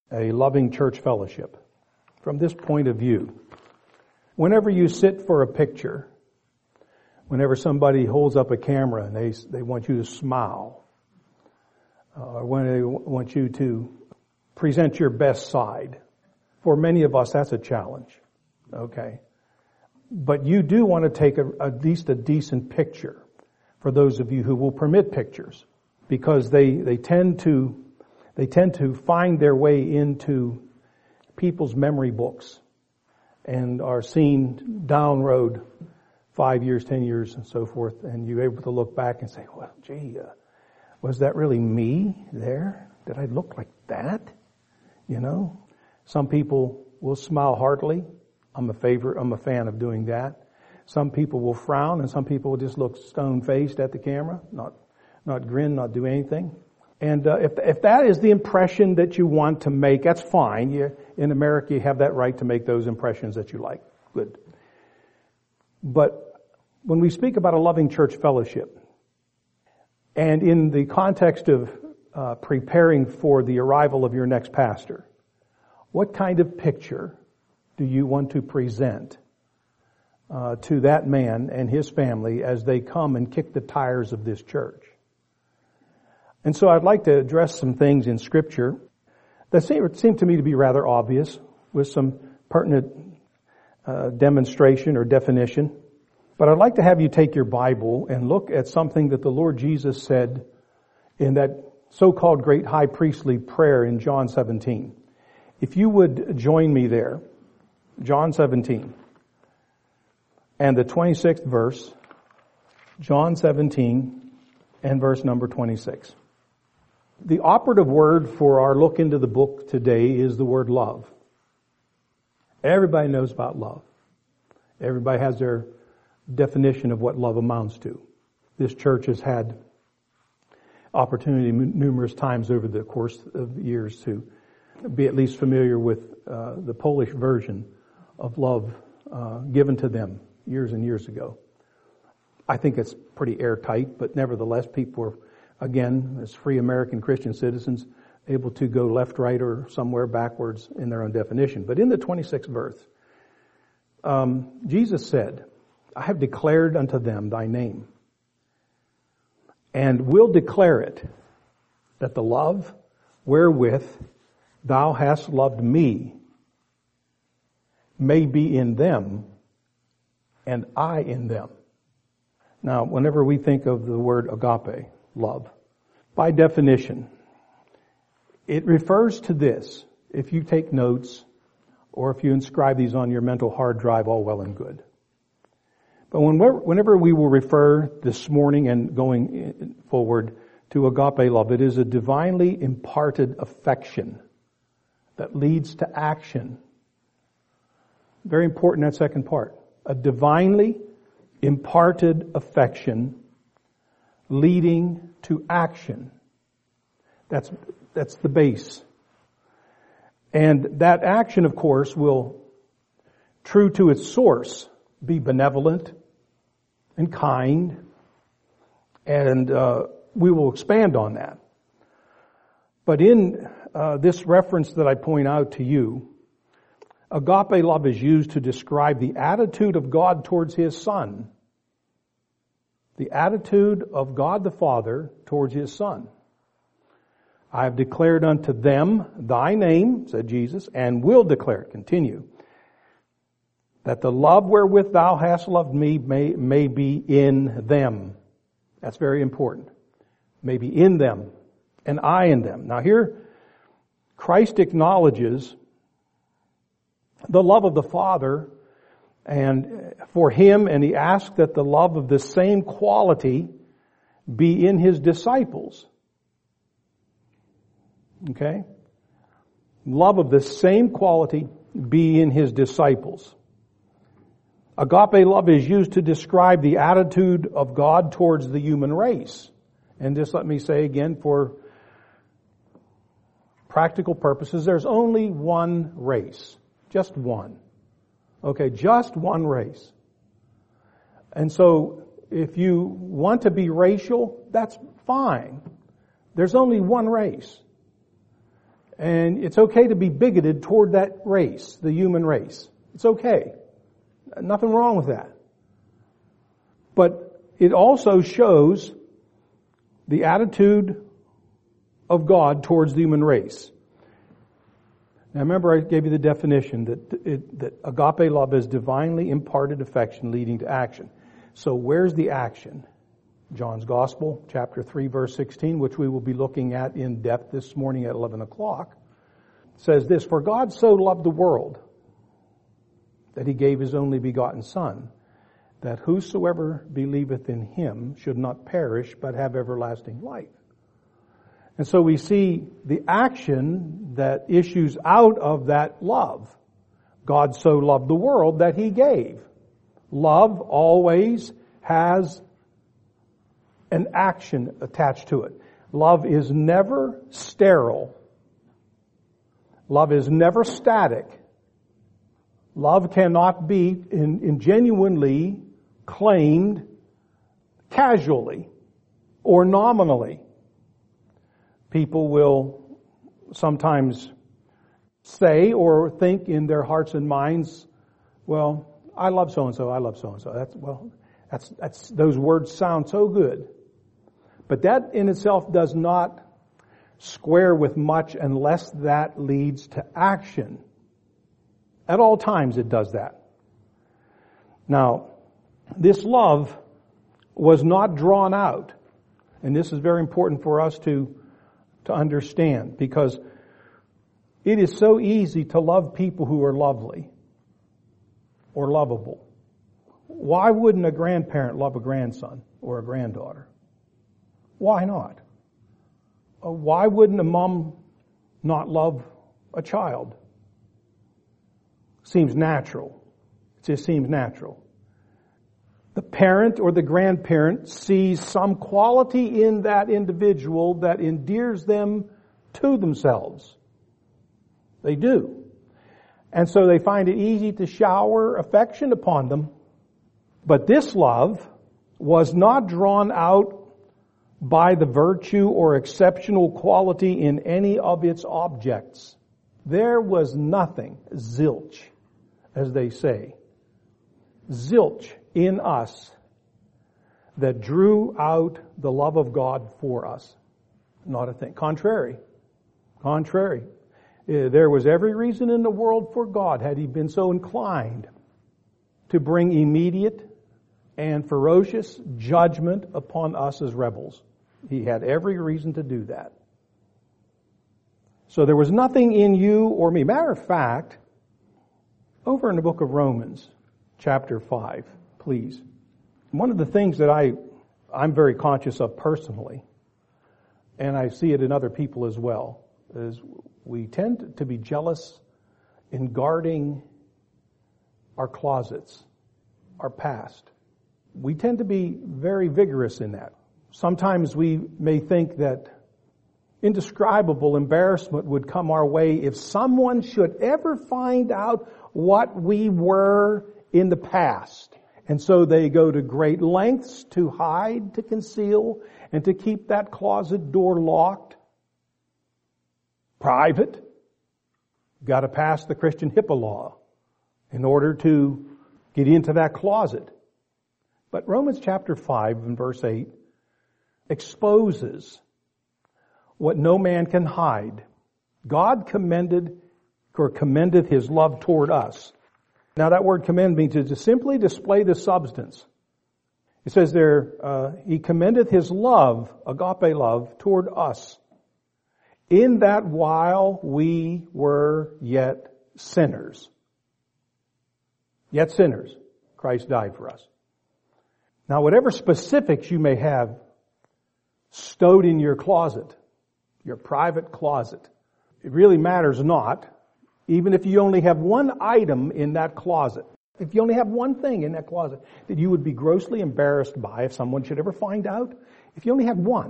a loving church fellowship. From this point of view, whenever you sit for a picture, whenever somebody holds up a camera and they want you to smile, or when they want you to present your best side, for many of us that's a challenge, okay? But you do want to take at least a decent picture for those of you who will permit pictures, because they tend to find their way into people's memory books and are seen down road 5 years, 10 years, and so forth, and you're able to look back and say, well, gee, was that really me there? Did I look like that? You know? Some people will smile heartily. I'm a fan of doing that. Some people will frown, and some people will just look stone-faced at the camera, not grin, not do anything. And if that is the impression that you want to make, that's fine. In America, you have that right to make those impressions that you like. Good. But when we speak about a loving church fellowship, and in the context of preparing for the arrival of your next pastor, what kind of picture do you want to present to that man and his family as they come and kick the tires of this church? And so I'd like to address some things in Scripture that seem to me to be rather obvious, with some pertinent demonstration or definition. But I'd like to have you take your Bible and look at something that the Lord Jesus said in that so-called great high priestly prayer in John 17. If you would join me there, John 17, and the 26th verse, John 17 and verse number 26. The operative word for our look into the book today is the word love. Everybody knows about love. Everybody has their definition of what love amounts to. This church has had opportunity numerous times over the course of years to be at least familiar with the Polish version of love given to them years and years ago. I think it's pretty airtight, but nevertheless people are, again, as free American Christian citizens, able to go left, right, or somewhere backwards in their own definition. But in the 26th verse, Jesus said, I have declared unto them thy name, and will declare it, that the love wherewith thou hast loved me may be in them, and I in them. Now, whenever we think of the word agape, love, by definition, it refers to this. If you take notes, or if you inscribe these on your mental hard drive, all well and good. But whenever we will refer this morning and going forward to agape love, it is a divinely imparted affection that leads to action. Very important, that second part. A divinely imparted affection leading to action. That's the base. And that action, of course, will, true to its source, be benevolent and kind. And we will expand on that. But in this reference that I point out to you, agape love is used to describe the attitude of God towards His Son. The attitude of God the Father towards His Son. I have declared unto them thy name, said Jesus, and will declare it, continue, that the love wherewith thou hast loved me may be in them. That's very important. May be in them, and I in them. Now here, Christ acknowledges the love of the Father and for Him, and He asks that the love of the same quality be in His disciples. Okay? Love of the same quality be in His disciples. Agape love is used to describe the attitude of God towards the human race. And just let me say again, for practical purposes, there's only one race. Just one. Okay, just one race. And so, if you want to be racial, that's fine. There's only one race. And it's okay to be bigoted toward that race, the human race. It's okay. Nothing wrong with that. But it also shows the attitude of God towards the human race. Now remember I gave you the definition that agape love is divinely imparted affection leading to action. So where's the action? John's Gospel, chapter 3, verse 16, which we will be looking at in depth this morning at 11 o'clock, says this, "For God so loved the world that he gave his only begotten Son, that whosoever believeth in him should not perish, but have everlasting life." And so we see the action that issues out of that love. God so loved the world that he gave. Love always has an action attached to it. Love is never sterile. Love is never static. Love cannot be genuinely claimed casually or nominally. People will sometimes say or think in their hearts and minds, well, I love so-and-so, I love so-and-so. That's those words sound so good. But that in itself does not square with much unless that leads to action. At all times it does that. Now, this love was not drawn out. And this is very important for us to understand, because it is so easy to love people who are lovely or lovable. Why wouldn't a grandparent love a grandson or a granddaughter? Why not? Why wouldn't a mom not love a child? Seems natural. It just seems natural. The parent or the grandparent sees some quality in that individual that endears them to themselves. They do. And so they find it easy to shower affection upon them. But this love was not drawn out by the virtue or exceptional quality in any of its objects. There was nothing, zilch, as they say, zilch in us that drew out the love of God for us. Not a thing. Contrary. There was every reason in the world for God, had he been so inclined, to bring immediate and ferocious judgment upon us as rebels. He had every reason to do that. So there was nothing in you or me. Matter of fact, over in the book of Romans, chapter 5, please. One of the things that I'm very conscious of personally, and I see it in other people as well, is we tend to be jealous in guarding our closets, our past. We tend to be very vigorous in that. Sometimes we may think that indescribable embarrassment would come our way if someone should ever find out what we were in the past. And so they go to great lengths to hide, to conceal, and to keep that closet door locked. Private. Got to pass the Christian HIPAA law in order to get into that closet. But Romans chapter 5 and verse 8 exposes what no man can hide. God commendeth his love toward us. Now that word commend means to simply display the substance. It says there, he commendeth his love, agape love, toward us, in that while we were yet sinners. Yet sinners, Christ died for us. Now whatever specifics you may have stowed in your closet, your private closet, it really matters not. Even if you only have one item in that closet, if you only have one thing in that closet that you would be grossly embarrassed by if someone should ever find out, if you only have one,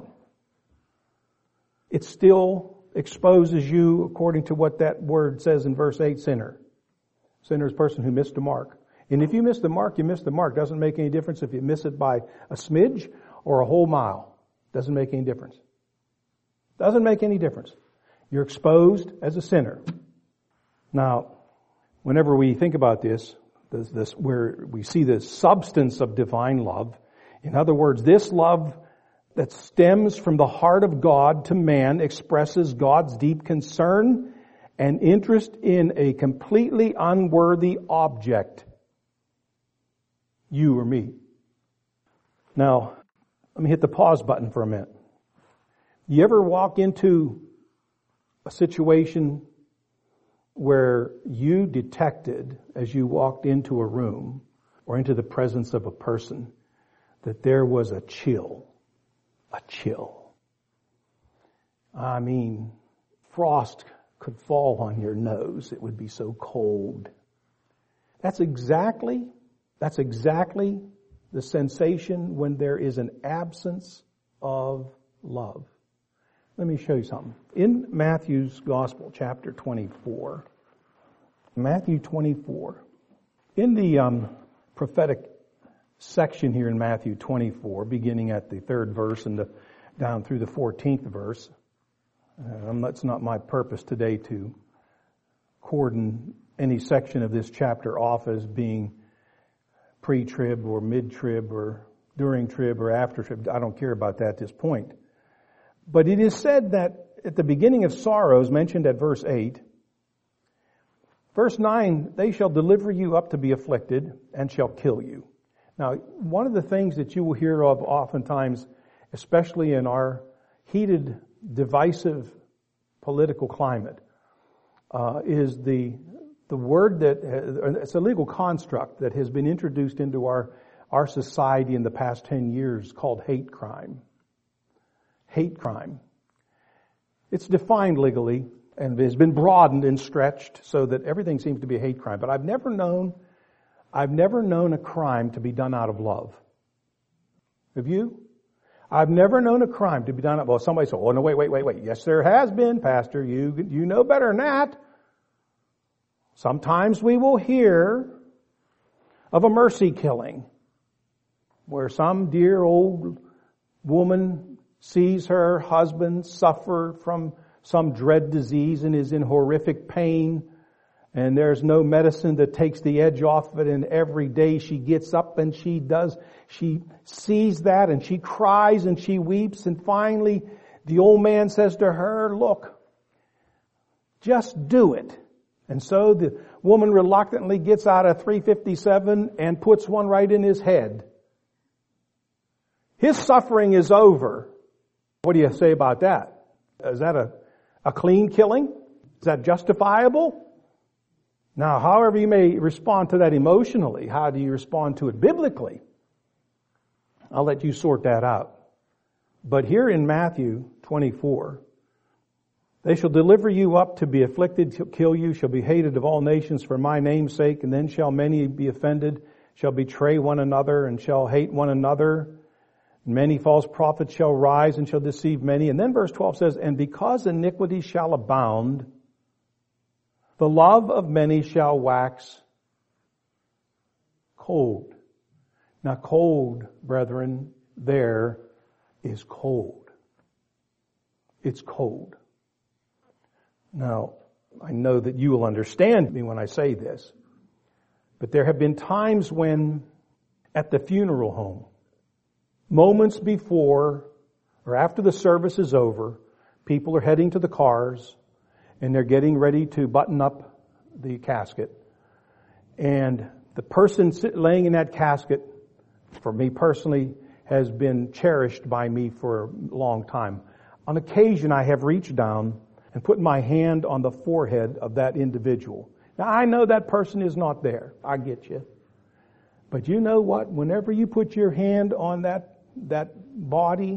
it still exposes you, according to what that word says in verse 8, sinner. Sinner is a person who missed the mark. And if you miss the mark, you miss the mark. Doesn't make any difference if you miss it by a smidge or a whole mile. Doesn't make any difference. Doesn't make any difference. You're exposed as a sinner. Now, whenever we think about this, where we see the substance of divine love, in other words, this love that stems from the heart of God to man expresses God's deep concern and interest in a completely unworthy object, you or me. Now, let me hit the pause button for a minute. You ever walk into a situation where you detected, as you walked into a room or into the presence of a person, that there was a chill? A chill. I mean, frost could fall on your nose. It would be so cold. That's exactly the sensation when there is an absence of love. Let me show you something. In Matthew's Gospel, chapter 24, Matthew 24, in the prophetic section here in Matthew 24, beginning at the 3rd verse and down through the 14th verse, it's not my purpose today to cordon any section of this chapter off as being pre-trib or mid-trib or during trib or after trib. I don't care about that at this point. But it is said that at the beginning of sorrows, mentioned at verse 8, verse 9, they shall deliver you up to be afflicted and shall kill you. Now, one of the things that you will hear of oftentimes, especially in our heated, divisive political climate, is the word that, it's a legal construct that has been introduced into our society in the past 10 years called hate crime. Hate crime. It's defined legally and has been broadened and stretched so that everything seems to be a hate crime. But I've never known a crime to be done out of love. Have you? I've never known a crime to be done out of love. Somebody said, oh no, wait. Yes, there has been, Pastor. You know better than that. Sometimes we will hear of a mercy killing where some dear old woman sees her husband suffer from some dread disease and is in horrific pain, and there's no medicine that takes the edge off of it, and every day she gets up and she sees that and she cries and she weeps, and finally the old man says to her, look, just do it. And so the woman reluctantly gets out a .357 and puts one right in his head. His suffering is over. What do you say about that? Is that a clean killing? Is that justifiable? Now, however you may respond to that emotionally, how do you respond to it biblically? I'll let you sort that out. But here in Matthew 24, they shall deliver you up to be afflicted, to kill you, shall be hated of all nations for my name's sake, and then shall many be offended, shall betray one another, and shall hate one another. Many false prophets shall rise and shall deceive many. And then verse 12 says, and because iniquity shall abound, the love of many shall wax cold. Now cold, brethren, there is cold. It's cold. Now, I know that you will understand me when I say this, but there have been times when at the funeral home, moments before or after the service is over, people are heading to the cars and they're getting ready to button up the casket. And the person laying in that casket, for me personally, has been cherished by me for a long time. On occasion, I have reached down and put my hand on the forehead of that individual. Now, I know that person is not there. I get you. But you know what? Whenever you put your hand on that body,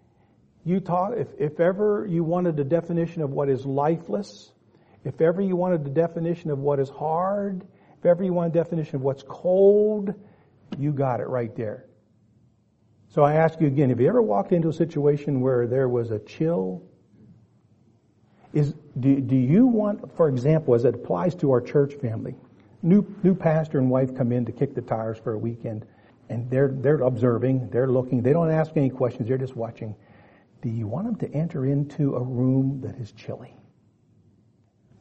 if ever you wanted a definition of what is lifeless, if ever you wanted a definition of what is hard, if ever you want a definition of what's cold, you got it right there. So I ask you again, have you ever walked into a situation where there was a chill? Do you want, for example, as it applies to our church family, new pastor and wife come in to kick the tires for a weekend, and they're observing, they're looking, they don't ask any questions, they're just watching. Do you want them to enter into a room that is chilly?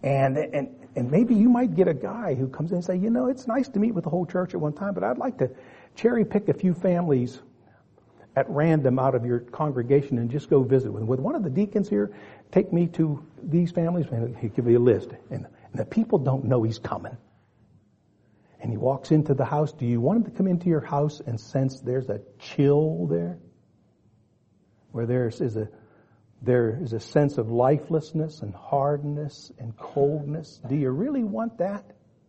And maybe you might get a guy who comes in and say, you know, it's nice to meet with the whole church at one time, but I'd like to cherry pick a few families at random out of your congregation and just go visit with them. With one of the deacons here, take me to these families, and he'll give me a list. And the people don't know he's coming. And he walks into the house. Do you want him to come into your house and sense there's a chill there? Where there is a sense of lifelessness and hardness and coldness. Do you really want that?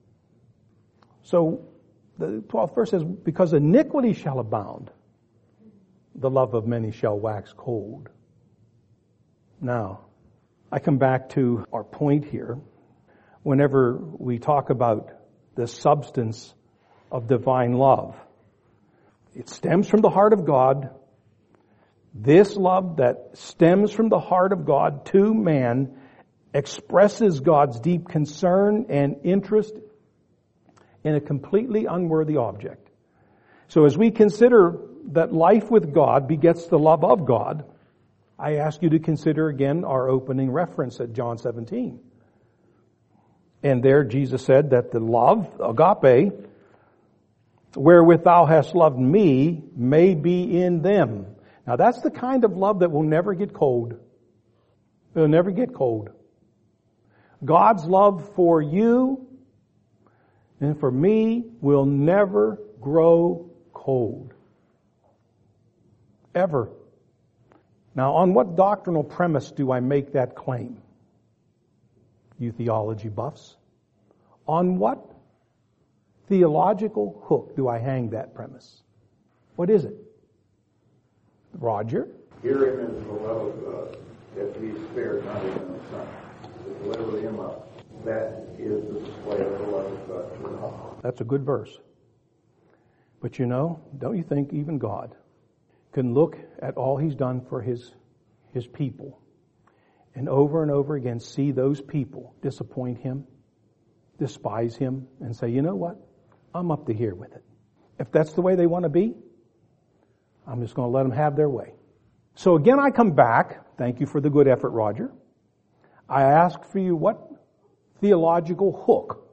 So the 12th verse says, because iniquity shall abound, the love of many shall wax cold. Now, I come back to our point here. Whenever we talk about the substance of divine love, it stems from the heart of God. This love that stems from the heart of God to man expresses God's deep concern and interest in a completely unworthy object. So as we consider that life with God begets the love of God, I ask you to consider again our opening reference at John 17. And there Jesus said that the love, agape, wherewith thou hast loved me, may be in them. Now that's the kind of love that will never get cold. It will never get cold. God's love for you and for me will never grow cold. Ever. Now, on what doctrinal premise do I make that claim? You theology buffs. On what theological hook do I hang that premise? What is it? Roger? Herein is the love of God, that he spared not his own son, to deliver him up. That is the display of the love of God to us. That's a good verse. But you know, don't you think even God can look at all he's done for his people and over again see those people disappoint him, despise him, and say, you know what? I'm up to here with it. If that's the way they want to be, I'm just going to let them have their way. So again, I come back. Thank you for the good effort, Roger. I ask for you, what theological hook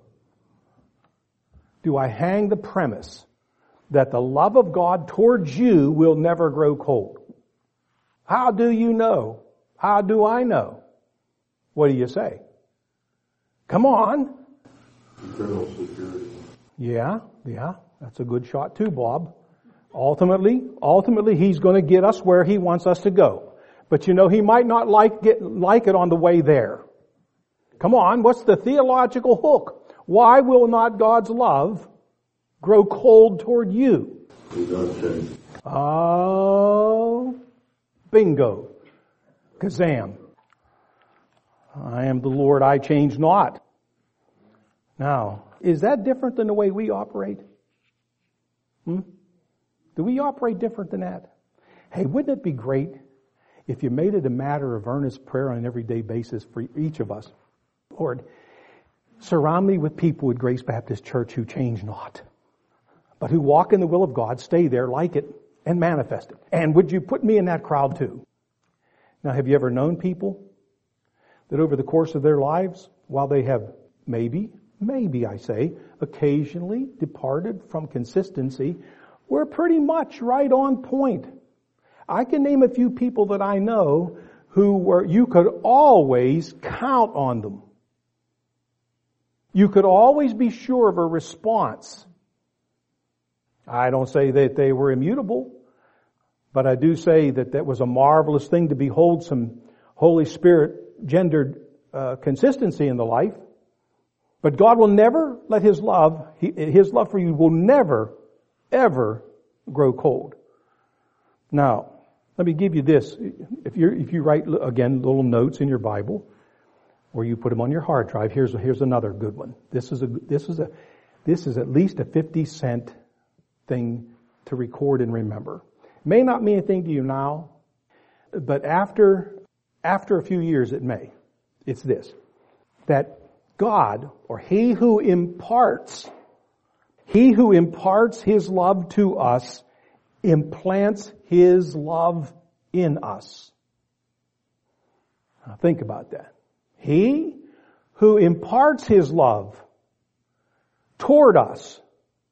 do I hang the premise that the love of God towards you will never grow cold? How do you know? How do I know? What do you say? Come on. Eternal security. Yeah, that's a good shot too, Bob. Ultimately, he's going to get us where he wants us to go. But you know, he might not like it on the way there. Come on, what's the theological hook? Why will not God's love grow cold toward you? He does change. Oh, bingo. Kazam. I am the Lord, I change not. Now, is that different than the way we operate? Do we operate different than that? Hey, wouldn't it be great if you made it a matter of earnest prayer on an everyday basis for each of us? Lord, surround me with people at Grace Baptist Church who change not, but who walk in the will of God, stay there, like it, and manifest it. And would you put me in that crowd too? Now, have you ever known people that over the course of their lives, while they have maybe I say, occasionally departed from consistency, were pretty much right on point? I can name a few people that I know who you could always count on them. You could always be sure of a response. I don't say that they were immutable, but I do say that that was a marvelous thing to behold some Holy Spirit gendered consistency in the life. But God will never let His love for you will never, ever grow cold. Now, let me give you this. If you write, again, little notes in your Bible, or you put them on your hard drive, here's another good one. This is at least a 50-cent thing to record and remember. It may not mean anything to you now, but after a few years it may. It's this, that God, or He who imparts His love to us, implants His love in us. Now think about that. He who imparts His love toward us,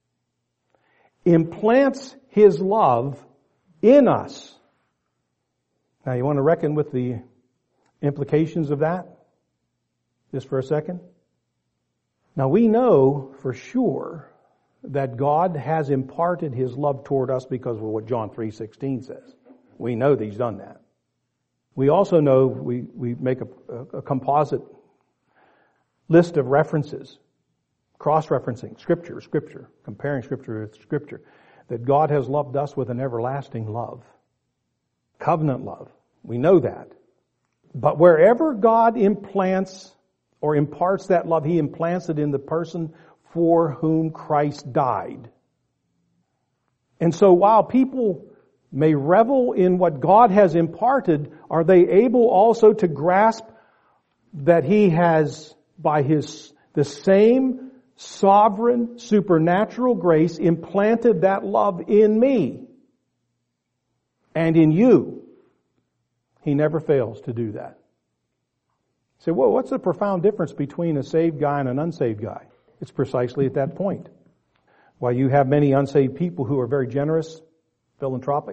implants His love in us. Now you want to reckon with the implications of that? Just for a second. Now we know for sure that God has imparted His love toward us because of what John 3:16 says. We know that He's done that. We also know, we make a composite list of references, cross-referencing Scripture, comparing Scripture with Scripture, that God has loved us with an everlasting love, covenant love. We know that. But wherever God implants or imparts that love, He implants it in the person for whom Christ died. And so while people may revel in what God has imparted, are they able also to grasp that He has, by the same sovereign, supernatural grace, implanted that love in me and in you? He never fails to do that. You say, well, what's the profound difference between a saved guy and an unsaved guy? It's precisely at that point. While you have many unsaved people who are very generous, philanthropic,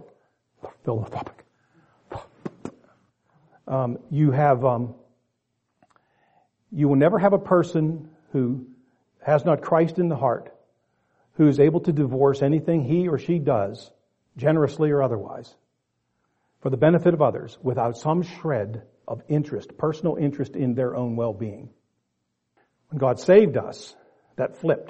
you will never have a person who has not Christ in the heart, who is able to divorce anything he or she does, generously or otherwise, for the benefit of others, without some shred of interest, personal interest in their own well-being. When God saved us, that flipped.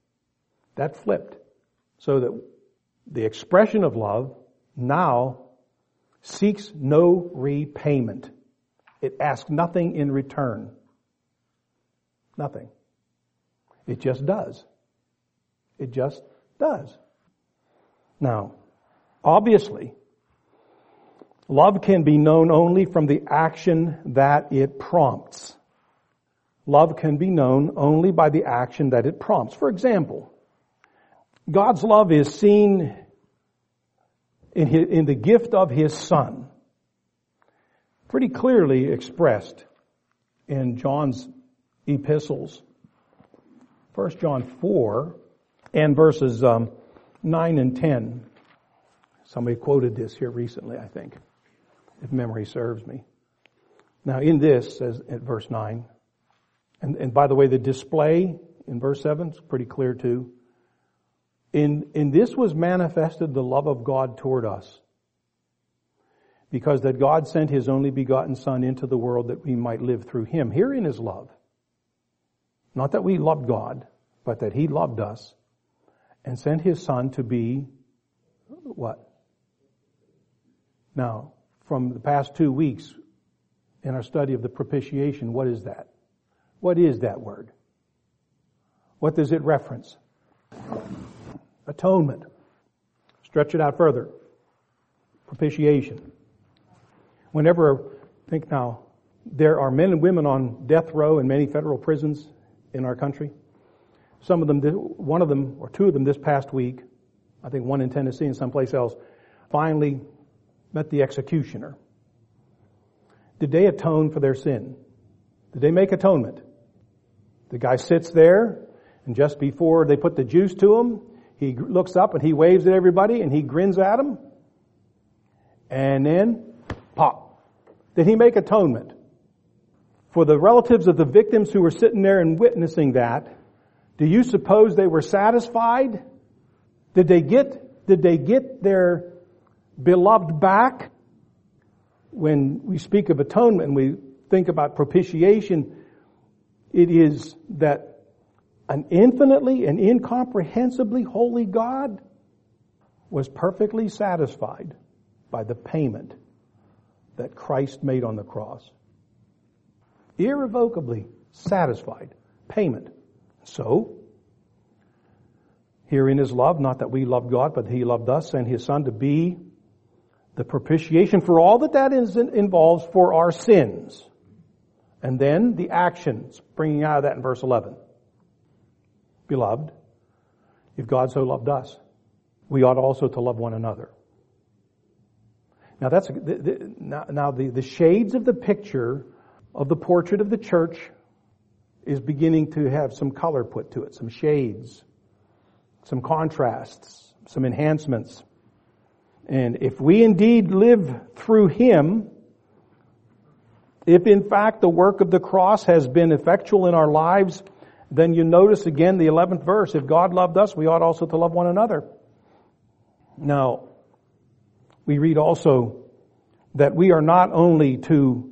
So that the expression of love now seeks no repayment. It asks nothing in return. Nothing. It just does. It just does. Now, obviously, love can be known only from the action that it prompts. Love can be known only by the action that it prompts. For example, God's love is seen in the gift of His Son, pretty clearly expressed in John's epistles. 1 John 4 and verses 9 and 10. Somebody quoted this here recently, I think, if memory serves me. Now in this, says at verse 9, and by the way, the display in verse 7 is pretty clear too. In this was manifested the love of God toward us, because that God sent His only begotten Son into the world that we might live through Him. Herein is love. Not that we loved God, but that He loved us and sent His Son to be what? Now, from the past 2 weeks in our study of the propitiation, what is that? What is that word? What does it reference? Atonement. Stretch it out further. Propitiation. Think now, there are men and women on death row in many federal prisons in our country. Some of them, one of them or two of them this past week, I think one in Tennessee and someplace else, finally met the executioner. Did they atone for their sin? Did they make atonement? The guy sits there, and just before they put the juice to him, he looks up and he waves at everybody and he grins at them. And then, pop. Did he make atonement? For the relatives of the victims who were sitting there and witnessing that, do you suppose they were satisfied? Did they get their beloved back? When we speak of atonement and we think about propitiation, it is that an infinitely and incomprehensibly holy God was perfectly satisfied by the payment that Christ made on the cross. Irrevocably satisfied. Payment. So, herein is love, not that we loved God, but He loved us, and His Son to be the propitiation for all that involves for our sins. And then the actions, bringing out of that in verse 11. Beloved, if God so loved us, we ought also to love one another. Now the shades of the picture of the portrait of the church is beginning to have some color put to it, some shades, some contrasts, some enhancements. And if we indeed live through Him, if in fact the work of the cross has been effectual in our lives, then you notice again the 11th verse, if God loved us, we ought also to love one another. Now, we read also that we are not only to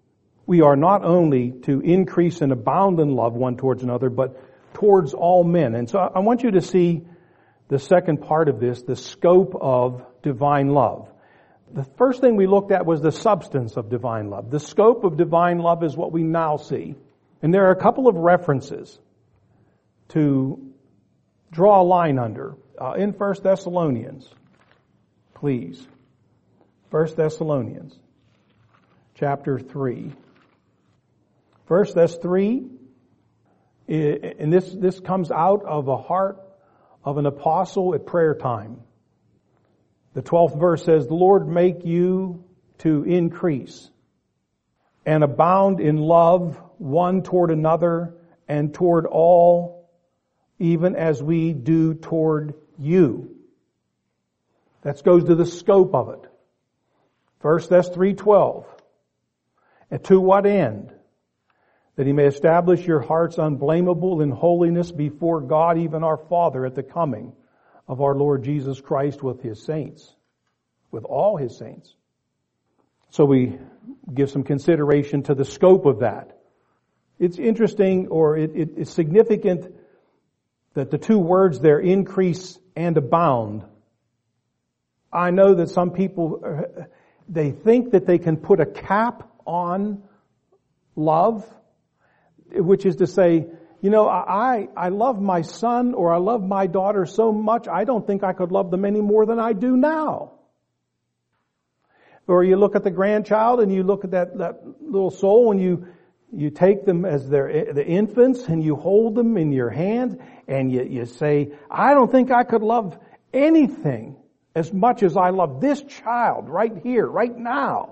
increase and abound in love one towards another, but towards all men. And so I want you to see the second part of this, the scope of divine love. The first thing we looked at was the substance of divine love. The scope of divine love is what we now see. And there are a couple of references to draw a line under. In 1 Thessalonians, please. 1 Thessalonians, chapter 3. 1 Thess 3, and this comes out of a heart of an apostle at prayer time. The 12th verse says, the Lord make you to increase and abound in love one toward another and toward all, even as we do toward you. That goes to the scope of it. 1 Thess 3:12. And to what end? That He may establish your hearts unblameable in holiness before God, even our Father, at the coming of our Lord Jesus Christ with His saints, with all His saints. So we give some consideration to the scope of that. It's interesting, or it's significant that the two words there, increase and abound. I know that some people, they think that they can put a cap on love, which is to say, I love my son or I love my daughter so much, I don't think I could love them any more than I do now. Or you look at the grandchild and you look at that little soul and you take them as the infants and you hold them in your hand and you say, I don't think I could love anything as much as I love this child right here, right now.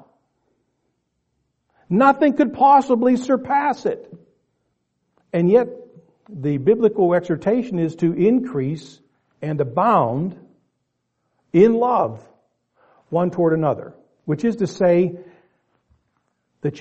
Nothing could possibly surpass it. And yet, the biblical exhortation is to increase and abound in love one toward another, which is to say that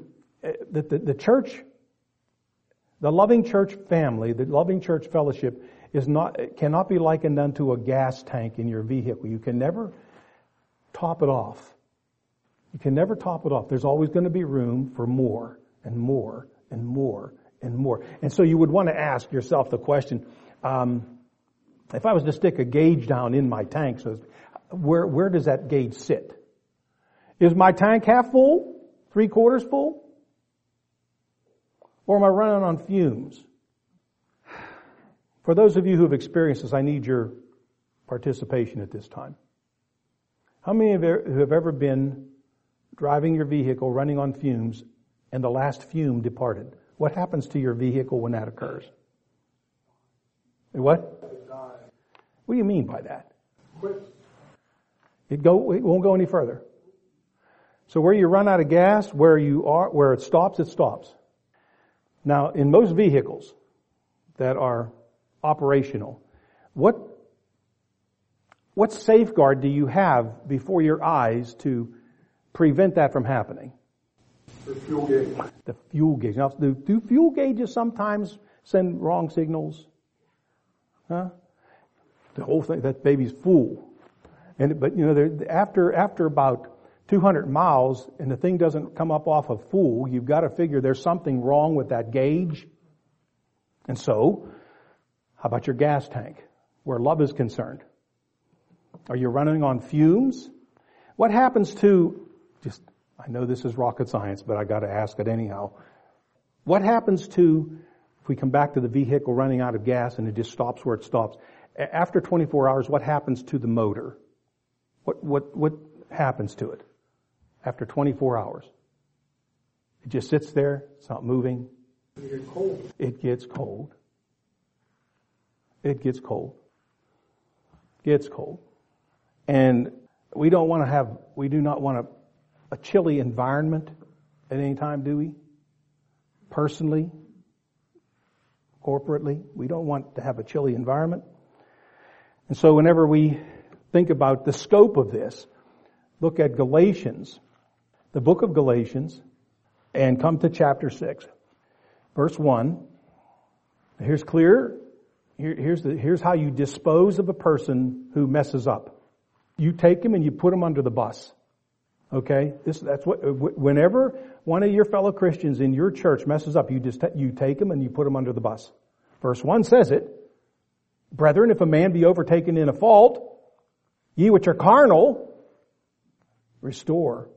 the church, the loving church family, the loving church fellowship cannot be likened unto a gas tank in your vehicle. You can never top it off. You can never top it off. There's always going to be room for more and more and more and more. And so you would want to ask yourself the question, if I was to stick a gauge down in my tank, so where does that gauge sit? Is my tank half full? 3/4 full? Or am I running on fumes? For those of you who have experienced this, I need your participation at this time. How many of you have ever been driving your vehicle, running on fumes, and the last fume departed? What happens to your vehicle when that occurs? What? What do you mean by that? It won't go any further. So where you run out of gas, where it stops, it stops. Now, in most vehicles that are operational, what safeguard do you have before your eyes to prevent that from happening? The fuel gauge. The fuel gauge. Now, do fuel gauges sometimes send wrong signals? Huh? The whole thing, that baby's full. But after about 200 miles and the thing doesn't come up off of full, you've got to figure there's something wrong with that gauge. And so, how about your gas tank, where love is concerned? Are you running on fumes? What happens to, I know this is rocket science, but I got to ask it anyhow. What happens to, if we come back to the vehicle running out of gas and it just stops where it stops, after 24 hours, what happens to the motor? What happens to it after 24 hours? It just sits there, it's not moving. It gets cold. It gets cold. It gets cold. Gets cold. And we do not want a chilly environment at any time, do we? Personally, corporately. We don't want to have a chilly environment. And so whenever we think about the scope of this, look at Galatians, the book of Galatians, and come to chapter 6. Verse 1. Here's clear. Here's how you dispose of a person who messes up. You take him and you put him under the bus. Okay? That's what, whenever one of your fellow Christians in your church messes up, you take him and you put him under the bus. Verse 1 says it. Brethren, if a man be overtaken in a fault, ye which are carnal, restore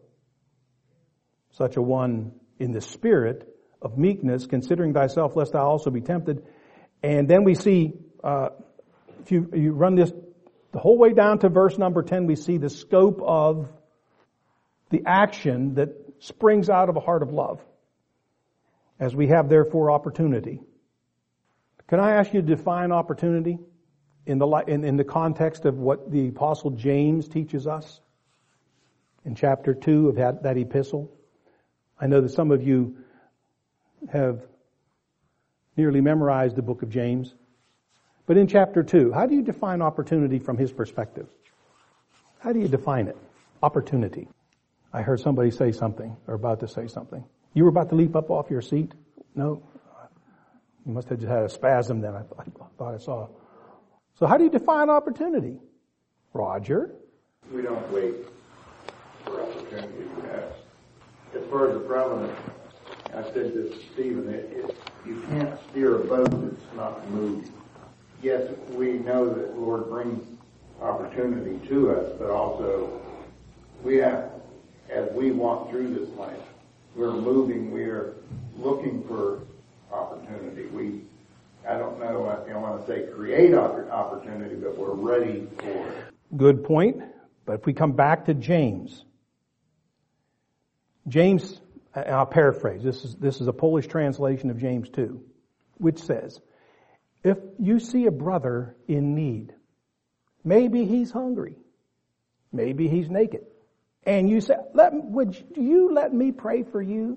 such a one in the spirit of meekness, considering thyself, lest thou also be tempted. And then we see, if you run this the whole way down to verse number 10, we see the scope of the action that springs out of a heart of love. As we have therefore opportunity. Can I ask you to define opportunity in the context of what the Apostle James teaches us in chapter 2 of that epistle? I know that some of you have nearly memorized the book of James. But in chapter 2, how do you define opportunity from his perspective? How do you define it? Opportunity. I heard somebody say something, or about to say something. You were about to leap up off your seat? No? You must have just had a spasm then. I thought I saw. So how do you define opportunity? Roger? We don't wait for opportunity to pass. As far as the providence, I said this to Stephen, you can't steer a boat that's not moving. Yes, we know that the Lord brings opportunity to us, but also we have, as we walk through this life, we're moving, we're looking for opportunity. I don't know, I don't want to say create opportunity, but we're ready for it. Good point. But if we come back to James, I'll paraphrase. This is a Polish translation of James 2, which says, if you see a brother in need, maybe he's hungry, maybe he's naked, and you say, would you let me pray for you?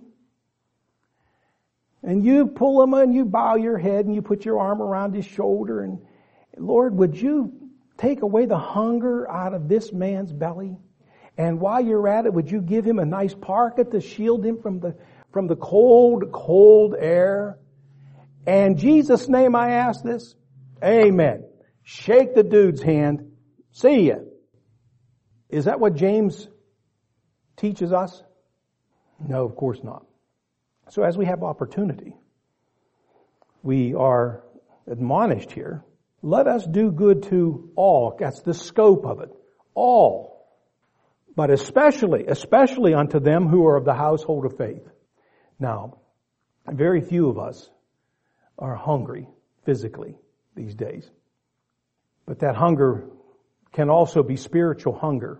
And you pull him and you bow your head and you put your arm around his shoulder and, Lord, would you take away the hunger out of this man's belly? And while you're at it, would you give him a nice parka to shield him from the cold, cold air? In Jesus' name I ask this. Amen. Shake the dude's hand. See ya. Is that what James teaches us? No, of course not. So as we have opportunity, we are admonished here, let us do good to all. That's the scope of it. All. But especially unto them who are of the household of faith. Now, very few of us are hungry physically these days. But that hunger can also be spiritual hunger.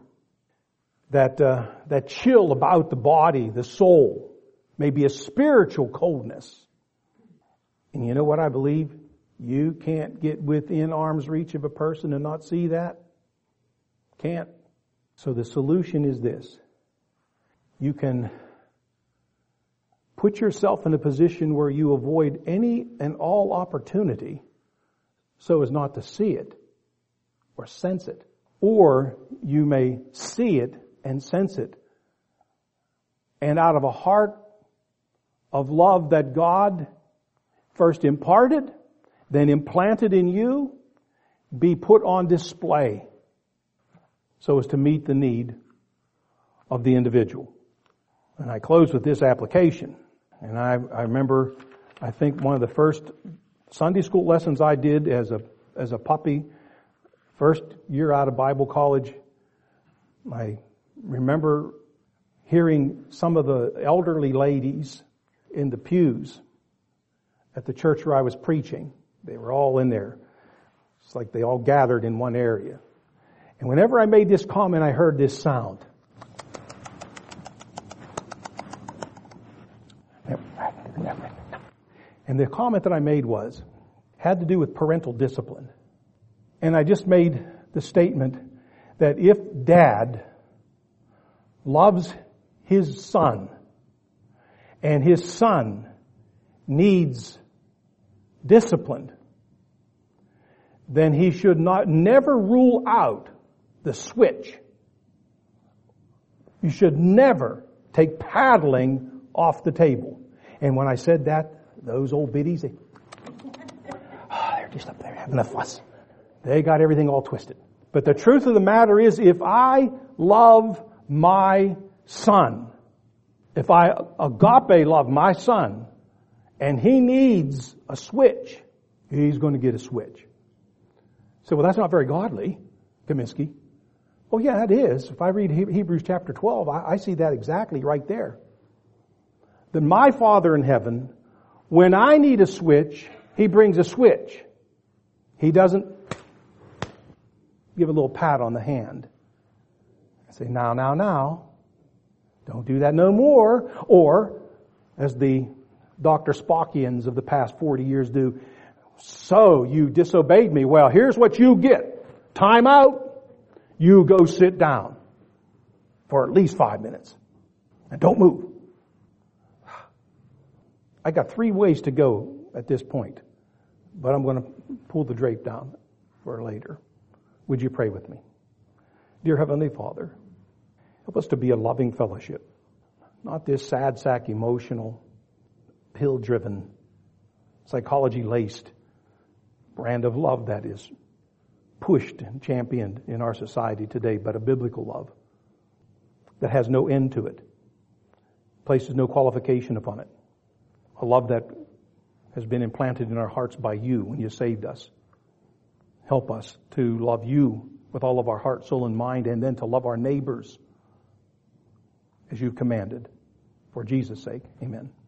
That chill about the body, the soul, may be a spiritual coldness. And you know what I believe? You can't get within arm's reach of a person and not see that. Can't. So the solution is this. You can put yourself in a position where you avoid any and all opportunity so as not to see it or sense it. Or you may see it and sense it. And out of a heart of love that God first imparted, then implanted in you, be put on display so as to meet the need of the individual. And I close with this application. And I remember, I think one of the first Sunday school lessons I did as a puppy, first year out of Bible college, I remember hearing some of the elderly ladies in the pews at the church where I was preaching. They were all in there. It's like they all gathered in one area. And whenever I made this comment, I heard this sound. And the comment that I made had to do with parental discipline. And I just made the statement that if Dad loves his son, and his son needs disciplined, then he should never rule out the switch. You should never take paddling off the table. And when I said that, those old biddies, they're just up there having a fuss. They got everything all twisted. But the truth of the matter is, if I love my son, if I agape love my son, and he needs a switch, he's going to get a switch. So, well, that's not very godly, Kaminsky. Oh yeah, it is. If I read Hebrews chapter 12, I see that exactly right there. That my Father in heaven, when I need a switch, He brings a switch. He doesn't give a little pat on the hand. Say, now, don't do that no more. Or, as the Dr. Spockians of the past 40 years do, so you disobeyed me. Well, here's what you get. Time out. You go sit down for at least 5 minutes. And don't move. I got 3 ways to go at this point, but I'm going to pull the drape down for later. Would you pray with me? Dear Heavenly Father, help us to be a loving fellowship, not this sad sack emotional, pill-driven, psychology-laced brand of love that is pushed and championed in our society today, but a biblical love that has no end to it, places no qualification upon it. A love that has been implanted in our hearts by you when you saved us. Help us to love you with all of our heart, soul, and mind, and then to love our neighbors as you've commanded. For Jesus' sake, amen.